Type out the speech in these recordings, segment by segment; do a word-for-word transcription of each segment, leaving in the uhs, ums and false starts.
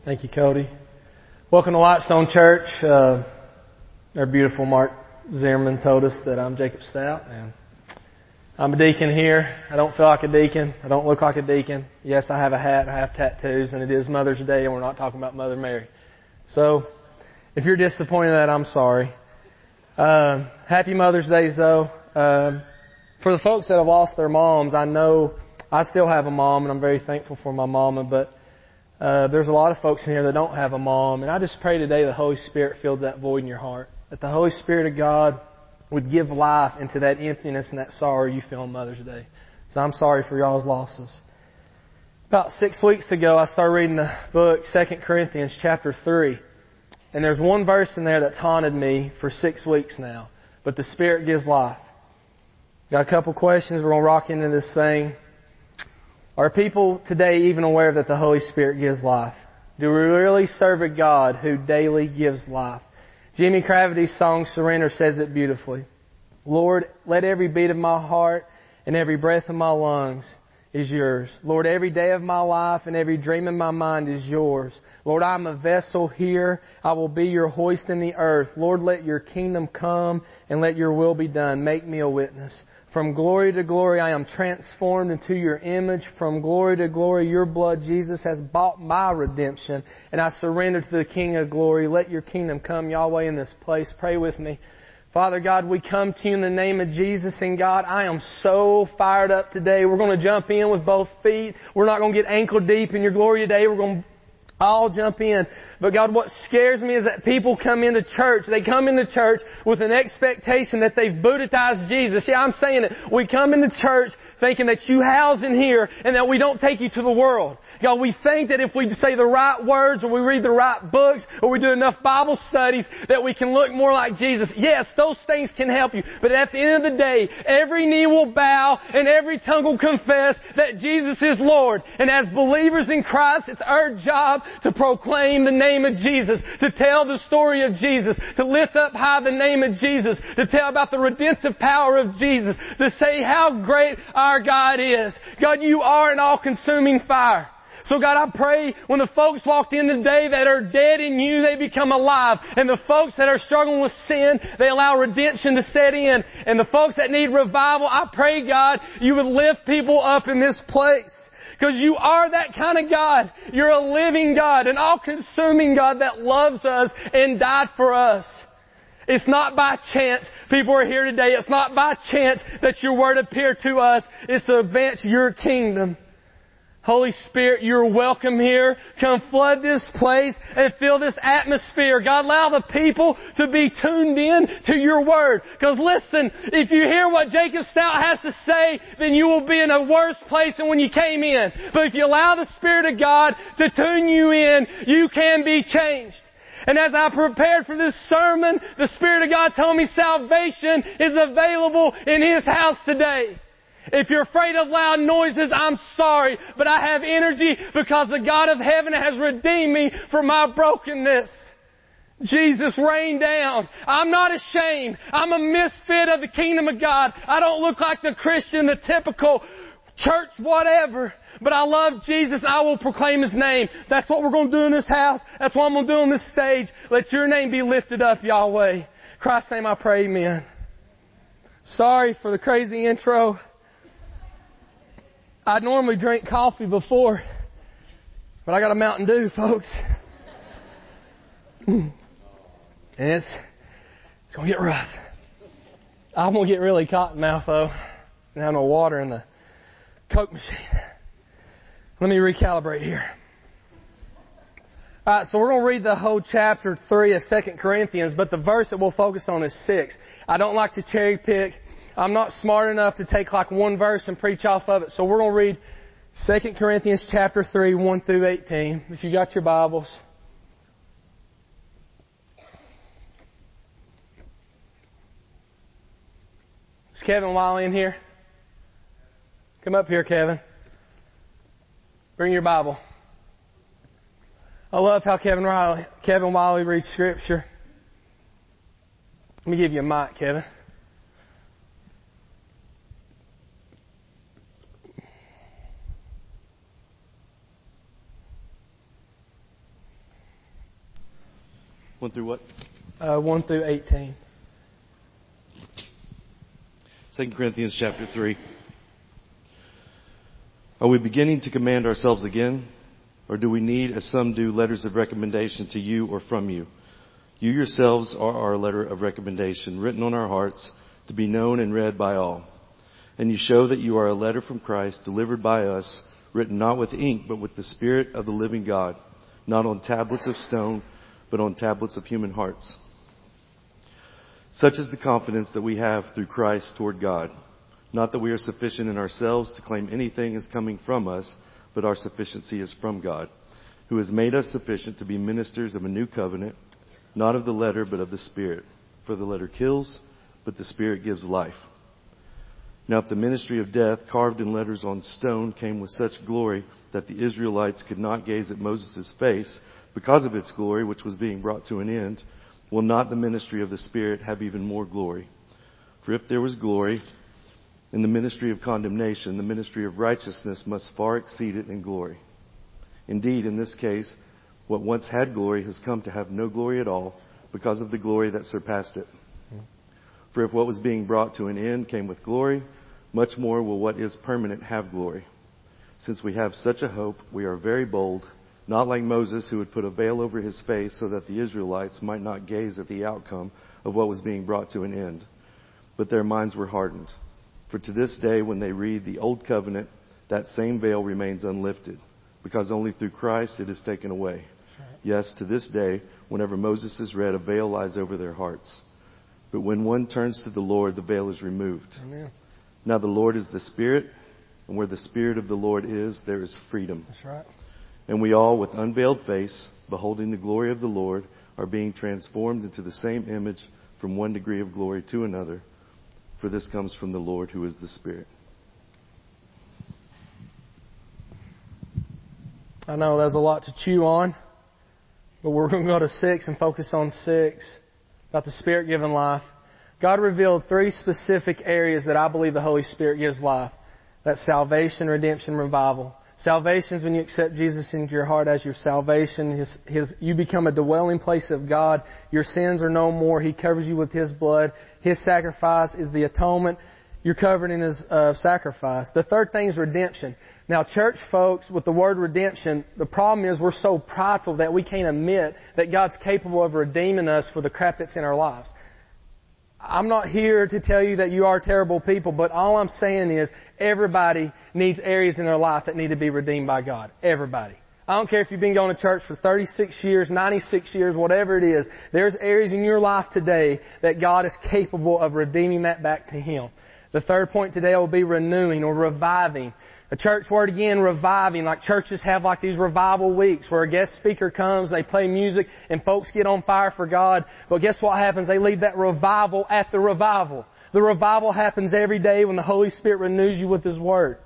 Thank you, Cody. Welcome to Whitestone Church. Uh, our beautiful Mark Zimmerman told us that I'm Jacob Stout, and I'm a deacon here. I don't feel like a deacon. I don't look like a deacon. Yes, I have a hat. I have tattoos, and it is Mother's Day, and we're not talking about Mother Mary. So, if you're disappointed in that, I'm sorry. Um, happy Mother's Days, though. Um, for the folks that have lost their moms, I know I still have a mom, and I'm very thankful for my mama, but Uh, there's a lot of folks in here that don't have a mom, and I just pray today the Holy Spirit fills that void in your heart. That the Holy Spirit of God would give life into that emptiness and that sorrow you feel on Mother's Day. So I'm sorry for y'all's losses. About six weeks ago, I started reading the book, Second Corinthians chapter three. And there's one verse in there that's haunted me for six weeks now. But the Spirit gives life. Got a couple questions. We're going to rock into this thing. Are people today even aware that the Holy Spirit gives life? Do we really serve a God who daily gives life? Jimmy Cravity's song Surrender says it beautifully. Lord, let every beat of my heart and every breath of my lungs is yours. Lord, every day of my life and every dream in my mind is yours. Lord, I'm a vessel here. I will be your hoist in the earth. Lord, let your kingdom come and let your will be done. Make me a witness. From glory to glory, I am transformed into your image. From glory to glory, your blood, Jesus, has bought my redemption. And I surrender to the King of glory. Let your kingdom come, Yahweh, in this place. Pray with me. Father God, we come to you in the name of Jesus. And God, I am so fired up today. We're going to jump in with both feet. We're not going to get ankle deep in your glory today. We're going to I'll jump in. But God, what scares me is that people come into church. They come into church with an expectation that they've Buddhized Jesus. Yeah, I'm saying it. We come into church thinking that you house in here and that we don't take you to the world. God, we think that if we say the right words or we read the right books or we do enough Bible studies that we can look more like Jesus. Yes, those things can help you. But at the end of the day, every knee will bow and every tongue will confess that Jesus is Lord. And as believers in Christ, it's our job to proclaim the name of Jesus, to tell the story of Jesus, to lift up high the name of Jesus, to tell about the redemptive power of Jesus, to say how great our God is. God, you are an all-consuming fire. So God, I pray when the folks walked in today that are dead in you, they become alive. And the folks that are struggling with sin, they allow redemption to set in. And the folks that need revival, I pray, God, you would lift people up in this place. Because you are that kind of God. You're a living God, an all-consuming God that loves us and died for us. It's not by chance people are here today. It's not by chance that your word appeared to us. It's to advance your kingdom. Holy Spirit, you're welcome here. Come flood this place and fill this atmosphere. God, allow the people to be tuned in to your word. Because listen, if you hear what Jacob Stout has to say, then you will be in a worse place than when you came in. But if you allow the Spirit of God to tune you in, you can be changed. And as I prepared for this sermon, the Spirit of God told me salvation is available in His house today. If you're afraid of loud noises, I'm sorry, but I have energy because the God of heaven has redeemed me from my brokenness. Jesus rained down. I'm not ashamed. I'm a misfit of the kingdom of God. I don't look like the Christian, the typical church whatever, but I love Jesus. I will proclaim His name. That's what we're going to do in this house. That's what I'm going to do on this stage. Let your name be lifted up, Yahweh. In Christ's name I pray, amen. Sorry for the crazy intro. I normally drink coffee before, but I got a Mountain Dew, folks. And it's, it's going to get rough. I'm going to get really cotton mouth, though, and have no water in the Coke machine. Let me recalibrate here. All right, so we're going to read the whole chapter three of Second Corinthians, but the verse that we'll focus on is six. I don't like to cherry pick. I'm not smart enough to take like one verse and preach off of it. So we're going to read Second Corinthians chapter three, one through eighteen. If you got your Bibles. Is Kevin Wiley in here? Come up here, Kevin. Bring your Bible. I love how Kevin Wiley, Kevin Wiley reads Scripture. Let me give you a mic, Kevin. one through what? Uh, one through eighteen. Second Corinthians chapter three. Are we beginning to command ourselves again? Or do we need, as some do, letters of recommendation to you or from you? You yourselves are our letter of recommendation, written on our hearts, to be known and read by all. And you show that you are a letter from Christ, delivered by us, written not with ink, but with the Spirit of the living God, not on tablets of stone, but on tablets of human hearts. Such is the confidence that we have through Christ toward God. Not that we are sufficient in ourselves to claim anything is coming from us, but our sufficiency is from God, who has made us sufficient to be ministers of a new covenant, not of the letter, but of the Spirit. For the letter kills, but the Spirit gives life. Now if the ministry of death, carved in letters on stone, came with such glory that the Israelites could not gaze at Moses' face because of its glory, which was being brought to an end, will not the ministry of the Spirit have even more glory? For if there was glory in the ministry of condemnation, the ministry of righteousness must far exceed it in glory. Indeed, in this case, what once had glory has come to have no glory at all because of the glory that surpassed it. For if what was being brought to an end came with glory, much more will what is permanent have glory. Since we have such a hope, we are very bold, not like Moses, who had put a veil over his face so that the Israelites might not gaze at the outcome of what was being brought to an end. But their minds were hardened. For to this day, when they read the Old Covenant, that same veil remains unlifted, because only through Christ it is taken away. Yes, to this day, whenever Moses is read, a veil lies over their hearts. But when one turns to the Lord, the veil is removed. Amen. Now the Lord is the Spirit, and where the Spirit of the Lord is, there is freedom. That's right. And we all, with unveiled face, beholding the glory of the Lord, are being transformed into the same image from one degree of glory to another. For this comes from the Lord, who is the Spirit. I know there's a lot to chew on, but we're going to go to six and focus on six, about the Spirit giving life. God revealed three specific areas that I believe the Holy Spirit gives life. That's salvation, redemption, revival. Salvation is when you accept Jesus into your heart as your salvation. His, his, you become a dwelling place of God. Your sins are no more. He covers you with His blood. His sacrifice is the atonement. You're covered in His uh, sacrifice. The third thing is redemption. Now, church folks, with the word redemption, the problem is we're so prideful that we can't admit that God's capable of redeeming us for the crap that's in our lives. I'm not here to tell you that you are terrible people, but all I'm saying is everybody needs areas in their life that need to be redeemed by God. Everybody. I don't care if you've been going to church for thirty-six years, ninety-six years, whatever it is. There's areas in your life today that God is capable of redeeming that back to Him. The third point today will be renewing or reviving. A church word again, reviving. Like churches have like these revival weeks where a guest speaker comes, they play music, and folks get on fire for God. But guess what happens? They leave that revival at the revival. The revival happens every day when the Holy Spirit renews you with His Word.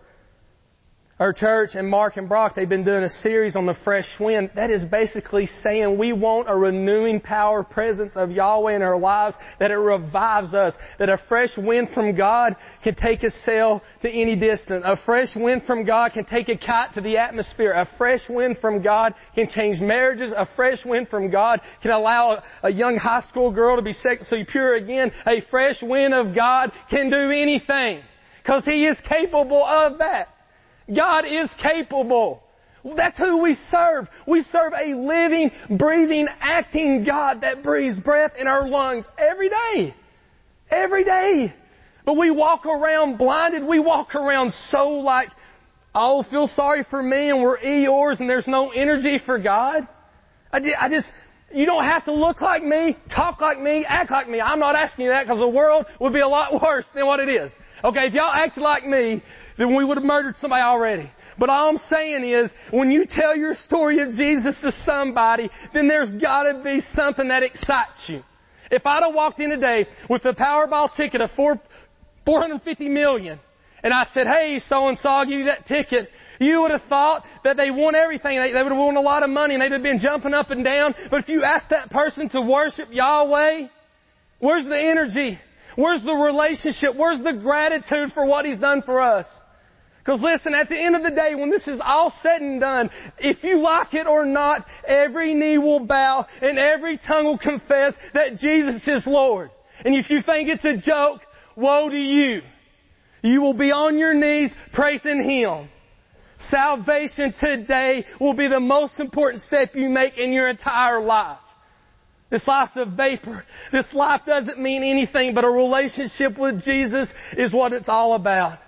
Our church and Mark and Brock, they've been doing a series on the fresh wind. That is basically saying we want a renewing power presence of Yahweh in our lives, that it revives us, that a fresh wind from God can take a sail to any distance. A fresh wind from God can take a kite to the atmosphere. A fresh wind from God can change marriages. A fresh wind from God can allow a, a young high school girl to be sexually pure again. A fresh wind of God can do anything because He is capable of that. God is capable. That's who we serve. We serve a living, breathing, acting God that breathes breath in our lungs every day. Every day. But we walk around blinded. We walk around so like, oh, feel sorry for me and we're Eeyores and there's no energy for God. I just, I just, you don't have to look like me, talk like me, act like me. I'm not asking you that because the world would be a lot worse than what it is. Okay, if y'all acted like me, then we would have murdered somebody already. But all I'm saying is, when you tell your story of Jesus to somebody, then there's got to be something that excites you. If I'd have walked in today with the Powerball ticket of four, four hundred fifty million, and I said, hey, so-and-so, I'll give you that ticket, you would have thought that they won everything. They, they would have won a lot of money, and they'd have been jumping up and down. But if you ask that person to worship Yahweh, where's the energy? Where's the relationship? Where's the gratitude for what He's done for us? Because listen, at the end of the day, when this is all said and done, if you like it or not, every knee will bow and every tongue will confess that Jesus is Lord. And if you think it's a joke, woe to you. You will be on your knees praising Him. Salvation today will be the most important step you make in your entire life. This life's a vapor. This life doesn't mean anything, but a relationship with Jesus is what it's all about.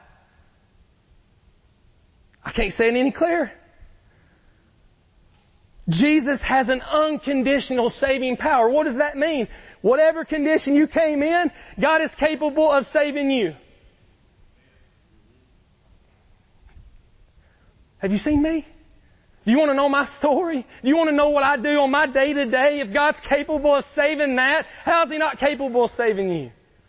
I can't say it any clearer. Jesus has an unconditional saving power. What does that mean? Whatever condition you came in, God is capable of saving you. Have you seen me? Do you want to know my story? Do you want to know what I do on my day to day? If God's capable of saving that, how is He not capable of saving you?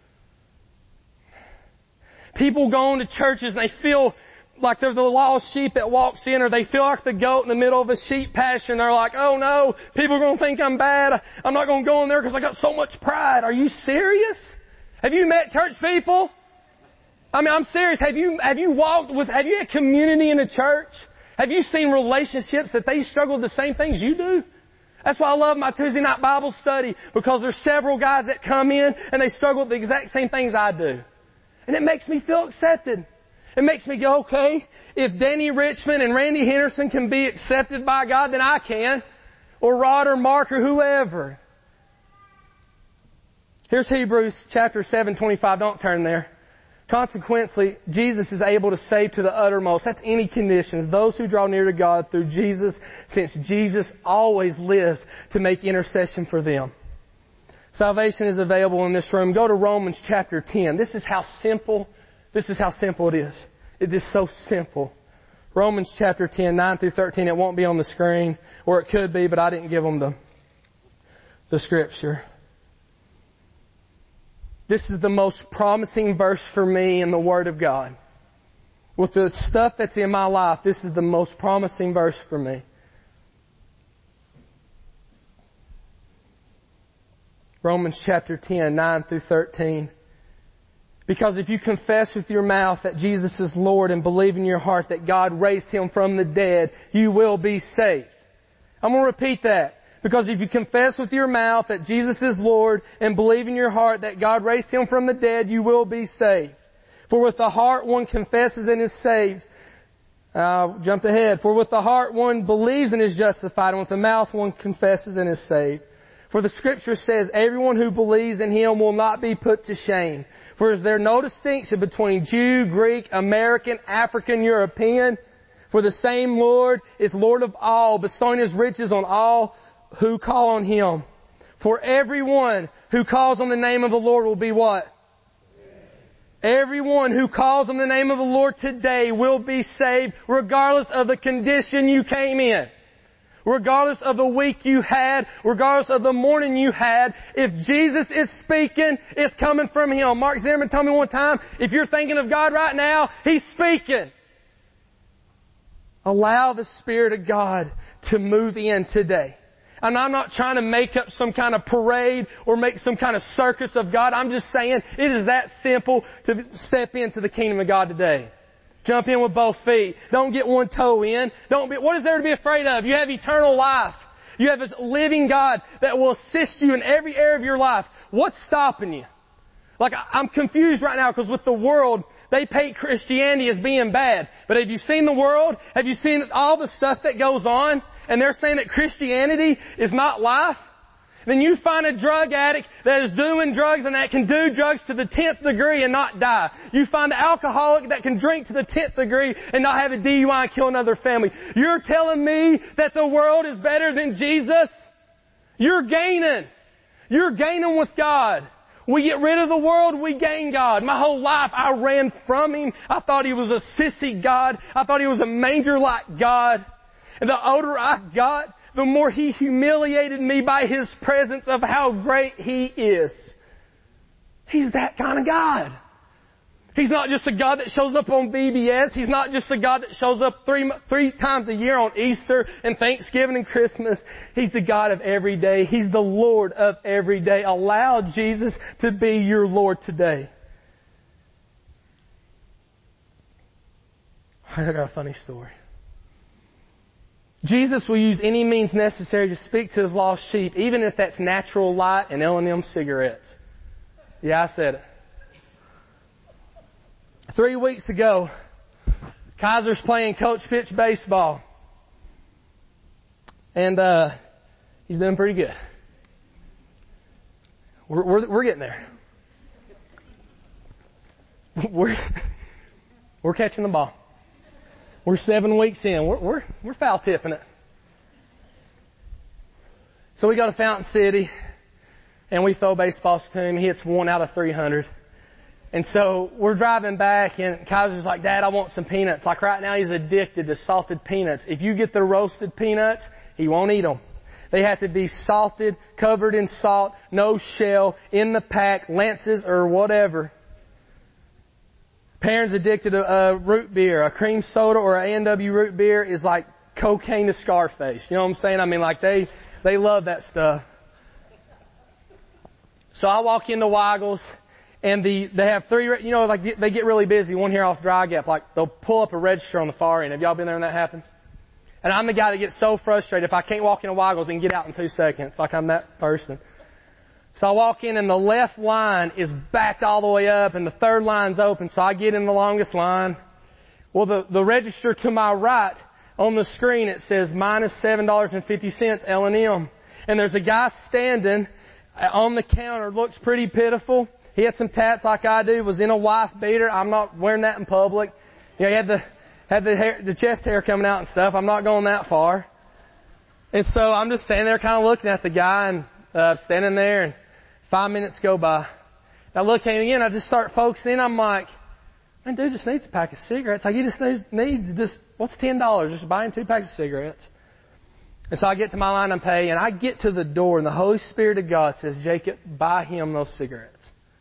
People go into churches and they feel like they're the lost sheep that walks in, or they feel like the goat in the middle of a sheep pasture, and they're like, oh no, people are going to think I'm bad. I'm not going to go in there because I got so much pride. Are you serious? Have you met church people? I mean, I'm serious. Have you, have you walked with, have you had community in a church? Have you seen relationships that they struggle with the same things you do? That's why I love my Tuesday night Bible study, because there's several guys that come in and they struggle with the exact same things I do. And it makes me feel accepted. It makes me go, okay, if Danny Richmond and Randy Henderson can be accepted by God, then I can. Or Rod or Mark or whoever. Here's Hebrews chapter seven twenty-five. Don't turn there. Consequently, Jesus is able to save to the uttermost. That's any conditions. Those who draw near to God through Jesus, since Jesus always lives to make intercession for them. Salvation is available in this room. Go to Romans chapter ten. This is how simple This is how simple it is. It is so simple. Romans chapter ten, nine through thirteen. It won't be on the screen, or it could be, but I didn't give them the, the scripture. This is the most promising verse for me in the Word of God. With the stuff that's in my life, this is the most promising verse for me. Romans chapter ten, nine through thirteen. Because if you confess with your mouth that Jesus is Lord and believe in your heart that God raised Him from the dead, you will be saved. I'm going to repeat that. Because if you confess with your mouth that Jesus is Lord and believe in your heart that God raised Him from the dead, you will be saved. For with the heart one confesses and is saved. Uh, jumped ahead. For with the heart one believes and is justified, and with the mouth one confesses and is saved. For the Scripture says, everyone who believes in Him will not be put to shame. For is there no distinction between Jew, Greek, American, African, European? For the same Lord is Lord of all, bestowing His riches on all who call on Him. For everyone who calls on the name of the Lord will be what? Everyone who calls on the name of the Lord today will be saved, regardless of the condition you came in. Regardless of the week you had, regardless of the morning you had, if Jesus is speaking, it's coming from Him. Mark Zimmerman told me one time, if you're thinking of God right now, He's speaking. Allow the Spirit of God to move in today. And I'm not trying to make up some kind of parade or make some kind of circus of God. I'm just saying it is that simple to step into the kingdom of God today. Jump in with both feet. Don't get one toe in. Don't be, what is there to be afraid of? You have eternal life. You have a living God that will assist you in every area of your life. What's stopping you? Like, I'm confused right now because with the world, they paint Christianity as being bad. But have you seen the world? Have you seen all the stuff that goes on? And they're saying that Christianity is not life? Then you find a drug addict that is doing drugs and that can do drugs to the tenth degree and not die. You find an alcoholic that can drink to the tenth degree and not have a D U I and kill another family. You're telling me that the world is better than Jesus? You're gaining. You're gaining with God. We get rid of the world, we gain God. My whole life I ran from Him. I thought He was a sissy God. I thought He was a manger-like God. And the older I got, the more He humiliated me by His presence of how great He is. He's that kind of God. He's not just a God that shows up on V B S. He's not just a God that shows up three, three times a year on Easter and Thanksgiving and Christmas. He's the God of every day. He's the Lord of every day. Allow Jesus to be your Lord today. I got a funny story. Jesus will use any means necessary to speak to His lost sheep, even if that's natural light and L and M cigarettes. Yeah, I said it. Three weeks ago, Kaiser's playing Coach Pitch baseball. And uh, he's doing pretty good. We're, we're, we're getting there. We're, we're catching the ball. We're seven weeks in. We're, we're, we're foul tipping it. So we go to Fountain City, and we throw baseballs to him. He hits one out of three hundred. And so we're driving back, and Kaiser's like, Dad, I want some peanuts. Like right now, he's addicted to salted peanuts. If you get the roasted peanuts, he won't eat them. They have to be salted, covered in salt, no shell, in the pack, Lances or whatever. Parents addicted to uh, root beer, a cream soda or a A and W root beer is like cocaine to Scarface. You know what I'm saying? I mean, like they, they love that stuff. So I walk into Weigel's, and the, they have three, you know, like they get really busy. One here off Dry Gap, like they'll pull up a register on the far end. Have y'all been there when that happens? And I'm the guy that gets so frustrated if I can't walk into Weigel's and get out in two seconds. Like I'm that person. So I walk in and the left line is backed all the way up and the third line's open. So I get in the longest line. Well, the, the register to my right on the screen, it says minus seven dollars and fifty cents L and M. And there's a guy standing on the counter, looks pretty pitiful. He had some tats like I do, was in a wife beater. I'm not wearing that in public. You know, he had the, had the hair, the chest hair coming out and stuff. I'm not going that far. And so I'm just standing there kind of looking at the guy and, uh, standing there and five minutes go by. And I look at him again, I just start focusing. I'm like, man, dude just needs a pack of cigarettes. Like he just needs, needs just, what's ten dollars? Just buying two packs of cigarettes. And so I get to my line and pay, and I get to the door, and the Holy Spirit of God says, Jacob, buy him those cigarettes.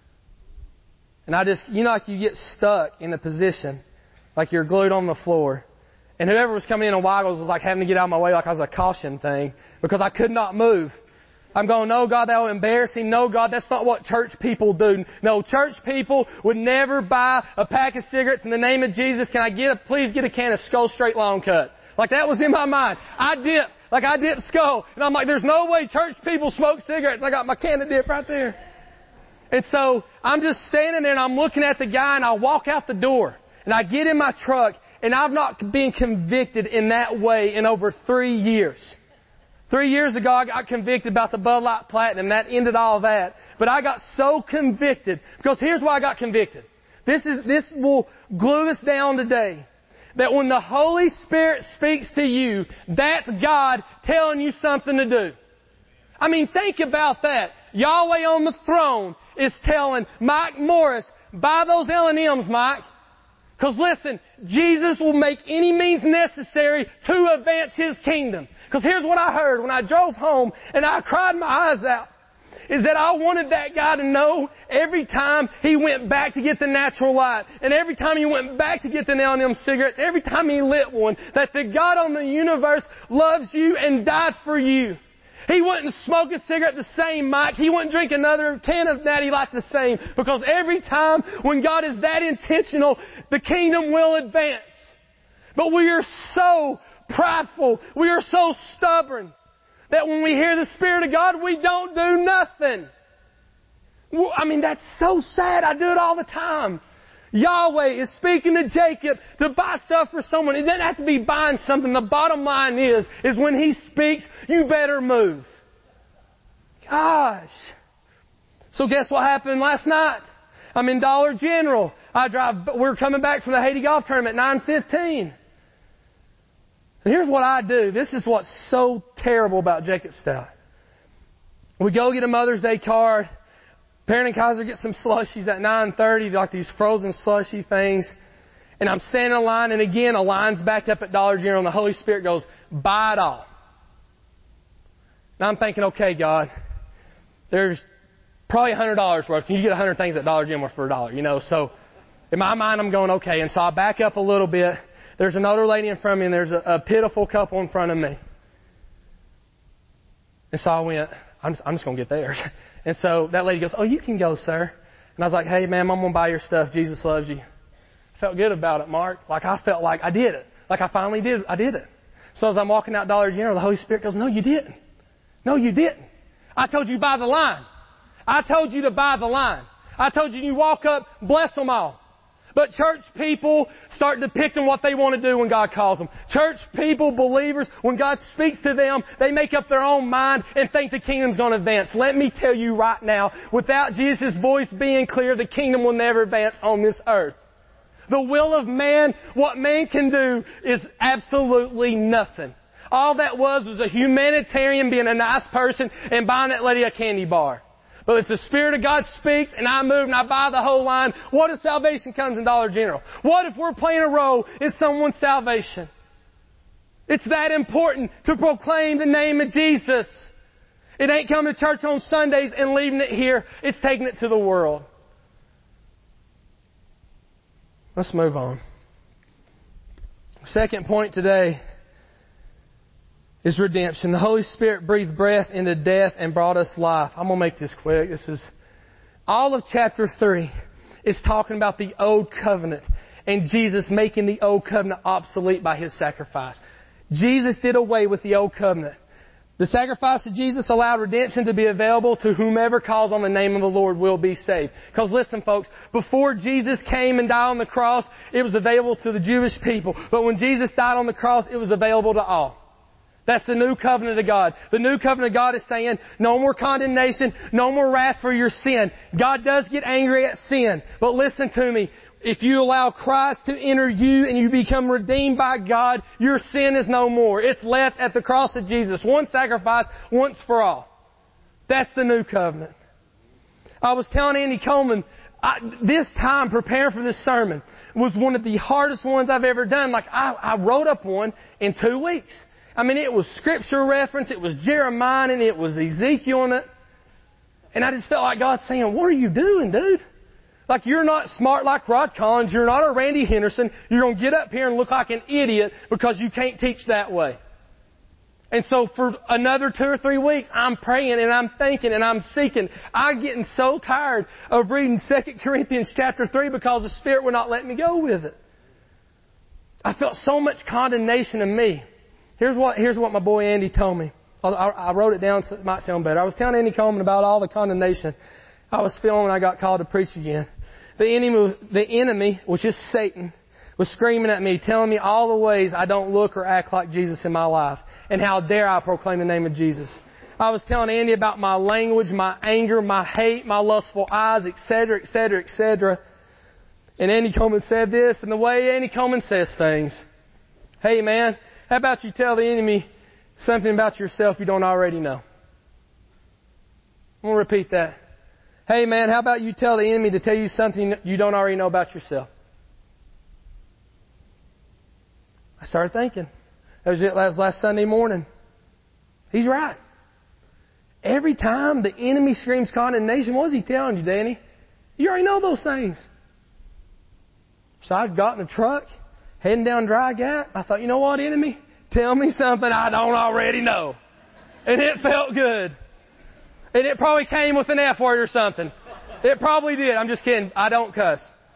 And I just, you know, like you get stuck in a position, like you're glued on the floor. And whoever was coming in on Weigel's was like having to get out of my way like I was a caution thing, because I could not move. I'm going, no, God, that would embarrass him. No, God, that's not what church people do. No, church people would never buy a pack of cigarettes in the name of Jesus. Can I get a, please get a can of Skull Straight Long Cut? Like that was in my mind. I dip, like I dip Skull. And I'm like, there's no way church people smoke cigarettes. I got my can of dip right there. And so I'm just standing there and I'm looking at the guy and I walk out the door and I get in my truck and I've not been convicted in that way in over three years. Three years ago I got convicted about the Bud Light Platinum. That ended all that. But I got so convicted because here's why I got convicted. This is, this will glue us down today. That when the Holy Spirit speaks to you, that's God telling you something to do. I mean, think about that. Yahweh on the throne is telling Mike Morris, buy those L and M's, Mike. Because listen, Jesus will make any means necessary to advance His kingdom. Because here's what I heard when I drove home and I cried my eyes out. Is that I wanted that guy to know every time he went back to get the natural light, and every time he went back to get the L and M cigarettes, every time he lit one, that the God on the universe loves you and died for you. He wouldn't smoke a cigarette the same, Mike. He wouldn't drink another can of Natty Light the same. Because every time when God is that intentional, the kingdom will advance. But we are so prideful. We are so stubborn that when we hear the Spirit of God, we don't do nothing. I mean, that's so sad. I do it all the time. Yahweh is speaking to Jacob to buy stuff for someone. It doesn't have to be buying something. The bottom line is, is when He speaks, you better move. Gosh. So guess what happened last night? I'm in Dollar General. I drive, we're coming back from the Haiti Golf Tournament at nine fifteen. And here's what I do. This is what's so terrible about Jacob Stout. We go get a Mother's Day card. Parent and Kaiser get some slushies at nine thirty, like these frozen slushy things. And I'm standing in line, and again, a line's backed up at Dollar General, and the Holy Spirit goes, buy it all. Now I'm thinking, okay, God, there's probably one hundred dollars worth. Can you get one hundred things at Dollar General for a dollar? You know, so in my mind, I'm going, okay. And so I back up a little bit. There's an older lady in front of me, and there's a, a pitiful couple in front of me. And so I went, I'm just, I'm just going to get theirs. And so that lady goes, oh, you can go, sir. And I was like, hey, ma'am, I'm going to buy your stuff. Jesus loves you. felt good about it, Mark. Like I felt like I did it. Like I finally did, I did it. So as I'm walking out Dollar General, the Holy Spirit goes, no, you didn't. No, you didn't. I told you to buy the line. I told you to buy the line. I told you you walk up, bless them all. But church people start depicting what they want to do when God calls them. Church people, believers, when God speaks to them, they make up their own mind and think the kingdom's going to advance. Let me tell you right now, without Jesus' voice being clear, the kingdom will never advance on this earth. The will of man, what man can do, is absolutely nothing. All that was was a humanitarian being a nice person and buying that lady a candy bar. But if the Spirit of God speaks and I move and I buy the whole line, what if salvation comes in Dollar General? What if we're playing a role in someone's salvation? It's that important to proclaim the name of Jesus. It ain't coming to church on Sundays and leaving it here. It's taking it to the world. Let's move on. Second point today is redemption. The Holy Spirit breathed breath into death and brought us life. I'm going to make this quick. This is all of chapter three is talking about the old covenant and Jesus making the old covenant obsolete by His sacrifice. Jesus did away with the old covenant. The sacrifice of Jesus allowed redemption to be available to whomever calls on the name of the Lord will be saved. Because listen folks, before Jesus came and died on the cross, it was available to the Jewish people. But when Jesus died on the cross, it was available to all. That's the new covenant of God. The new covenant of God is saying, no more condemnation, no more wrath for your sin. God does get angry at sin. But listen to me. If you allow Christ to enter you and you become redeemed by God, your sin is no more. It's left at the cross of Jesus. One sacrifice, once for all. That's the new covenant. I was telling Andy Coleman, I, this time preparing for this sermon was one of the hardest ones I've ever done. Like I, I wrote up one in two weeks. I mean, it was scripture reference, it was Jeremiah, and it was Ezekiel in it. And I just felt like God saying, what are you doing, dude? Like, you're not smart like Rod Collins, you're not a Randy Henderson, you're going to get up here and look like an idiot because you can't teach that way. And so for another two or three weeks, I'm praying and I'm thinking and I'm seeking. I'm getting so tired of reading Second Corinthians chapter three because the Spirit would not let me go with it. I felt so much condemnation in me. Here's what, here's what my boy Andy told me. I, I wrote it down so it might sound better. I was telling Andy Coleman about all the condemnation I was feeling when I got called to preach again. The enemy, the enemy, which is Satan, was screaming at me, telling me all the ways I don't look or act like Jesus in my life. And how dare I proclaim the name of Jesus. I was telling Andy about my language, my anger, my hate, my lustful eyes, et cetera, et cetera, et cetera. And Andy Coleman said this, and the way Andy Coleman says things. Hey man, how about you tell the enemy something about yourself you don't already know? I'm going to repeat that. Hey man, how about you tell the enemy to tell you something you don't already know about yourself? I started thinking. That was it last, last Sunday morning. He's right. Every time the enemy screams condemnation, what is he telling you, Danny? You already know those things. So I got in the truck, heading down Dry Gap. I thought, you know what, enemy? Tell me something I don't already know. And it felt good. And it probably came with an F word or something. It probably did. I'm just kidding. I don't cuss.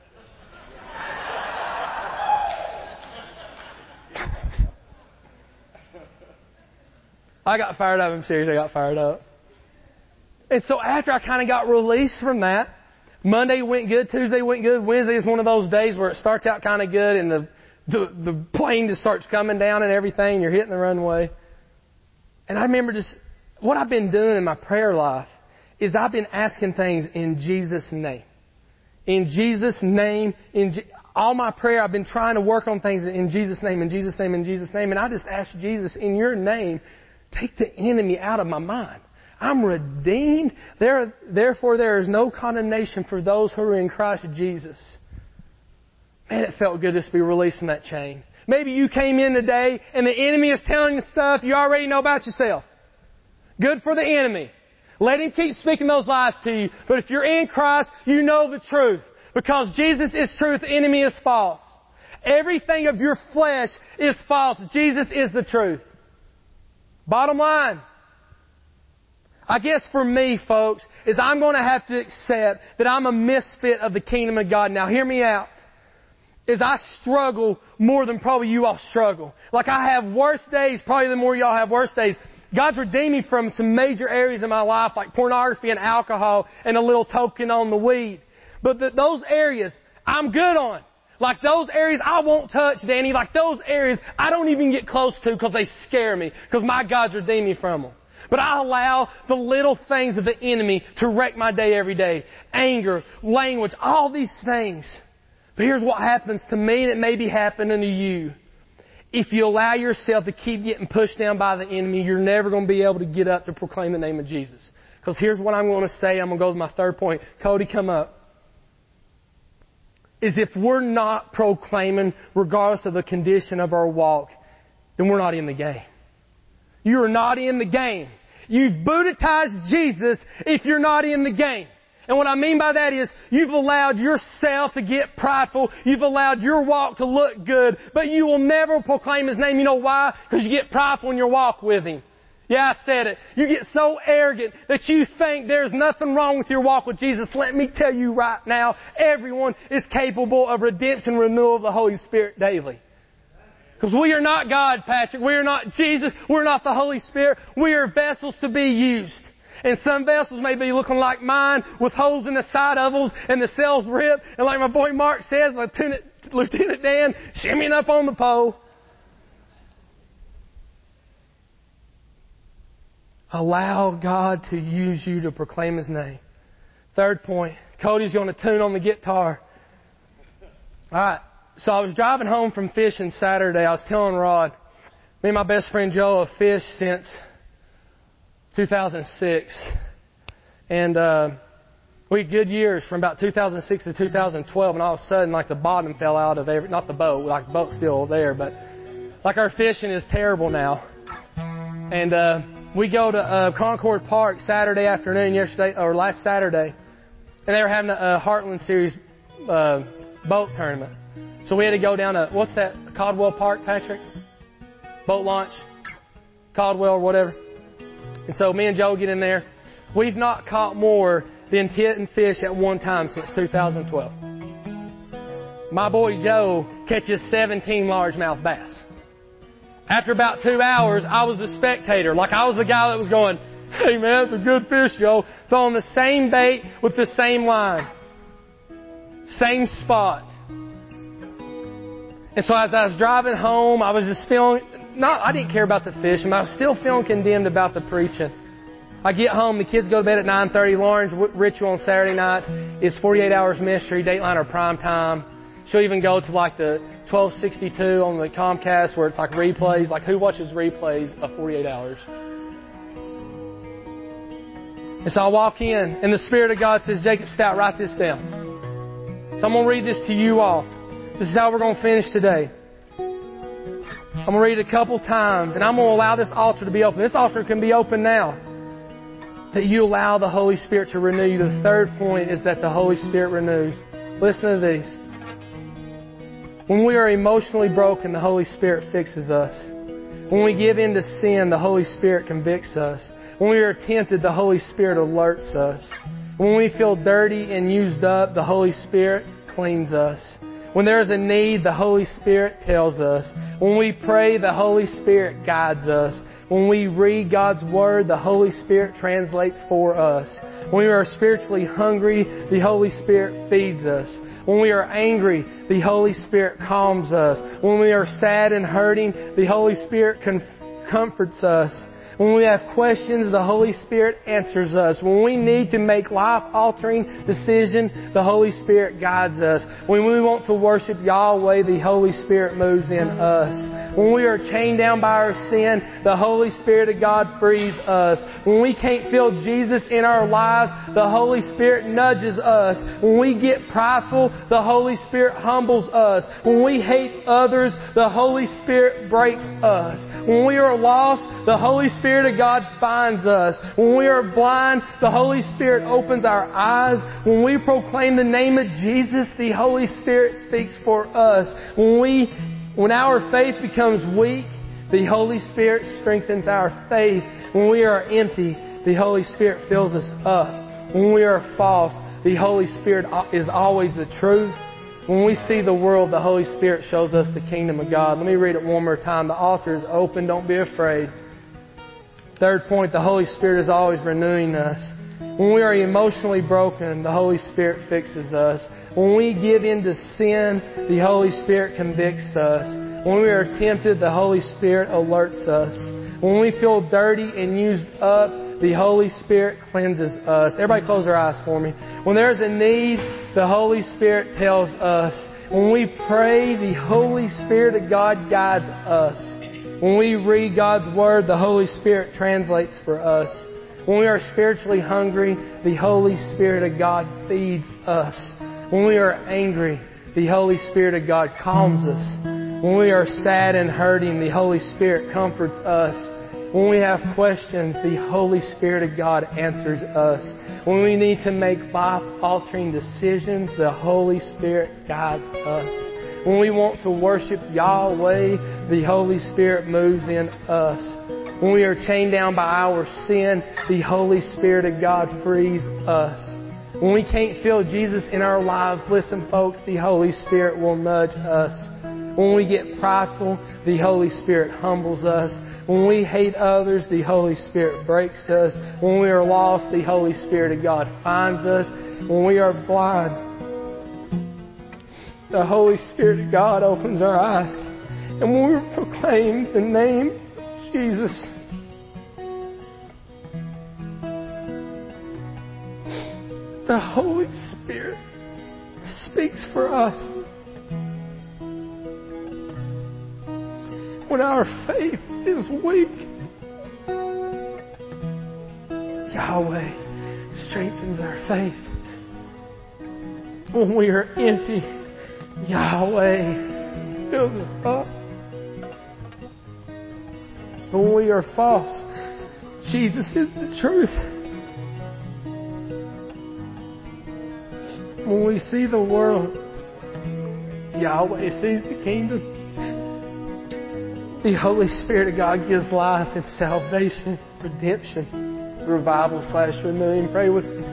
I got fired up. I'm serious. I got fired up. And so after I kind of got released from that, Monday went good. Tuesday went good. Wednesday is one of those days where it starts out kind of good and the, the, the plane just starts coming down and everything. And you're hitting the runway. And I remember just what I've been doing in my prayer life is I've been asking things in Jesus' name. In Jesus' name. In Je- all my prayer, I've been trying to work on things in Jesus' name, in Jesus' name, in Jesus' name. And I just asked Jesus, in your name, take the enemy out of my mind. I'm redeemed. There, therefore, there is no condemnation for those who are in Christ Jesus. Man, it felt good just to be released from that chain. Maybe you came in today and the enemy is telling you stuff you already know about yourself. Good for the enemy. Let him keep speaking those lies to you. But if you're in Christ, you know the truth. Because Jesus is truth, the enemy is false. Everything of your flesh is false. Jesus is the truth. Bottom line, I guess for me, folks, is I'm going to have to accept that I'm a misfit of the kingdom of God. Now, hear me out. is I struggle more than probably you all struggle. Like I have worse days probably than more y'all have worse days. God's redeemed me from some major areas in my life like pornography and alcohol and a little token on the weed. But the, those areas I'm good on. Like those areas I won't touch, Danny. Like those areas I don't even get close to because they scare me. Because my God's redeemed me from them. But I allow the little things of the enemy to wreck my day every day. Anger, language, all these things. But here's what happens to me, and it may be happening to you. If you allow yourself to keep getting pushed down by the enemy, you're never going to be able to get up to proclaim the name of Jesus. Because here's what I'm going to say. I'm going to go to my third point. Cody, come up. Is if we're not proclaiming, regardless of the condition of our walk, then we're not in the game. You are not in the game. You've Buddhized Jesus if you're not in the game. And what I mean by that is you've allowed yourself to get prideful. You've allowed your walk to look good. But you will never proclaim His name. You know why? Because you get prideful in your walk with Him. Yeah, I said it. You get so arrogant that you think there's nothing wrong with your walk with Jesus. Let me tell you right now, everyone is capable of redemption, renewal of the Holy Spirit daily. Because we are not God, Patrick. We are not Jesus. We're not the Holy Spirit. We are vessels to be used. And some vessels may be looking like mine with holes in the side of them and the cells ripped. And like my boy Mark says, Lieutenant, Lieutenant Dan shimmying up on the pole. Allow God to use you to proclaim His name. Third point, Cody's going to tune on the guitar. Alright, so I was driving home from fishing Saturday. I was telling Rod, me and my best friend Joe have fished since two thousand six. And uh, we had good years from about two thousand six to two thousand twelve, and all of a sudden, like the bottom fell out of every, not the boat, like the boat's still there, but like our fishing is terrible now. And uh, we go to uh, Concord Park Saturday afternoon, yesterday, or last Saturday, and they were having a, a Heartland Series uh, boat tournament. So we had to go down to, what's that, Caldwell Park, Patrick? Boat launch? Caldwell or whatever. And so me and Joe get in there. We've not caught more than ten fish at one time since two thousand twelve. My boy Joe catches seventeen largemouth bass. After about two hours, I was the spectator. Like I was the guy that was going, hey man, that's a good fish, Joe. Throwing the same bait with the same line. Same spot. And so as I was driving home, I was just feeling, not, I didn't care about the fishing, but I was still feeling condemned about the preaching. I get home, the kids go to bed at nine thirty. Lauren's ritual on Saturday night is forty-eight hours mystery, Dateline or prime time. She'll even go to like the twelve sixty-two on the Comcast where it's like replays. Like who watches replays of forty-eight hours? And so I walk in and the Spirit of God says, Jacob Stout, write this down. So I'm going to read this to you all. This is how we're going to finish today. I'm going to read it a couple times and I'm going to allow this altar to be open. This altar can be open now. That you allow the Holy Spirit to renew you. The third point is that the Holy Spirit renews. Listen to these. When we are emotionally broken, the Holy Spirit fixes us. When we give in to sin, the Holy Spirit convicts us. When we are tempted, the Holy Spirit alerts us. When we feel dirty and used up, the Holy Spirit cleans us. When there is a need, the Holy Spirit tells us. When we pray, the Holy Spirit guides us. When we read God's Word, the Holy Spirit translates for us. When we are spiritually hungry, the Holy Spirit feeds us. When we are angry, the Holy Spirit calms us. When we are sad and hurting, the Holy Spirit com- comforts us. When we have questions, the Holy Spirit answers us. When we need to make life-altering decision, the Holy Spirit guides us. When we want to worship Yahweh, the Holy Spirit moves in us. When we are chained down by our sin, the Holy Spirit of God frees us. When we can't feel Jesus in our lives, the Holy Spirit nudges us. When we get prideful, the Holy Spirit humbles us. When we hate others, the Holy Spirit breaks us. When we are lost, the Holy Spirit of God finds us. When we are blind, the Holy Spirit opens our eyes. When we proclaim the name of Jesus, the Holy Spirit speaks for us. When we, when our faith becomes weak, the Holy Spirit strengthens our faith. When we are empty, the Holy Spirit fills us up. When we are false, the Holy Spirit is always the truth. When we see the world, the Holy Spirit shows us the kingdom of God. Let me read it one more time. The altar is open. Don't be afraid. Third point, the Holy Spirit is always renewing us. When we are emotionally broken, the Holy Spirit fixes us. When we give in to sin, the Holy Spirit convicts us. When we are tempted, the Holy Spirit alerts us. When we feel dirty and used up, the Holy Spirit cleanses us. Everybody close their eyes for me. When there's a need, the Holy Spirit tells us. When we pray, the Holy Spirit of God guides us. When we read God's Word, the Holy Spirit translates for us. When we are spiritually hungry, the Holy Spirit of God feeds us. When we are angry, the Holy Spirit of God calms us. When we are sad and hurting, the Holy Spirit comforts us. When we have questions, the Holy Spirit of God answers us. When we need to make life-altering decisions, the Holy Spirit guides us. When we want to worship Yahweh, the Holy Spirit moves in us. When we are chained down by our sin, the Holy Spirit of God frees us. When we can't feel Jesus in our lives, listen folks, the Holy Spirit will nudge us. When we get prideful, the Holy Spirit humbles us. When we hate others, the Holy Spirit breaks us. When we are lost, the Holy Spirit of God finds us. When we are blind, the Holy Spirit of God opens our eyes. And when we proclaim the name of Jesus, the Holy Spirit speaks for us. When our faith is weak, Yahweh strengthens our faith. When we are empty, Yahweh fills us up. When we are false, Jesus is the truth. When we see the world, Yahweh sees the kingdom. The Holy Spirit of God gives life and salvation, redemption, revival slash renewing. Pray with me.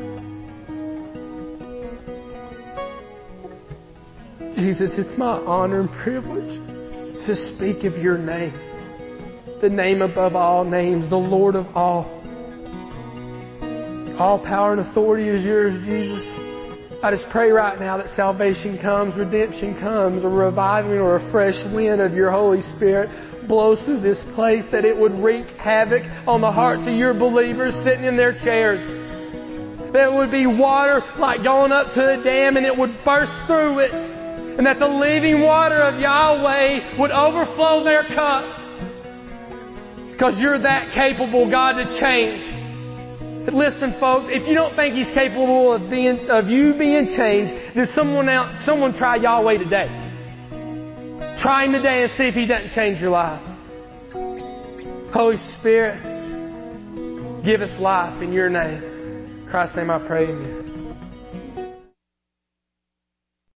Jesus, it's my honor and privilege to speak of your name. The name above all names, the Lord of all. All power and authority is yours, Jesus. I just pray right now that salvation comes, redemption comes, a reviving or a fresh wind of your Holy Spirit blows through this place, that it would wreak havoc on the hearts of your believers sitting in their chairs. That it would be water like going up to a dam and it would burst through it. And that the living water of Yahweh would overflow their cup. Because you're that capable, God, to change. But listen, folks, if you don't think He's capable of being, of you being changed, then someone else, someone try Yahweh today. Try Him today and see if He doesn't change your life. Holy Spirit, give us life in your name. In Christ's name I pray, amen.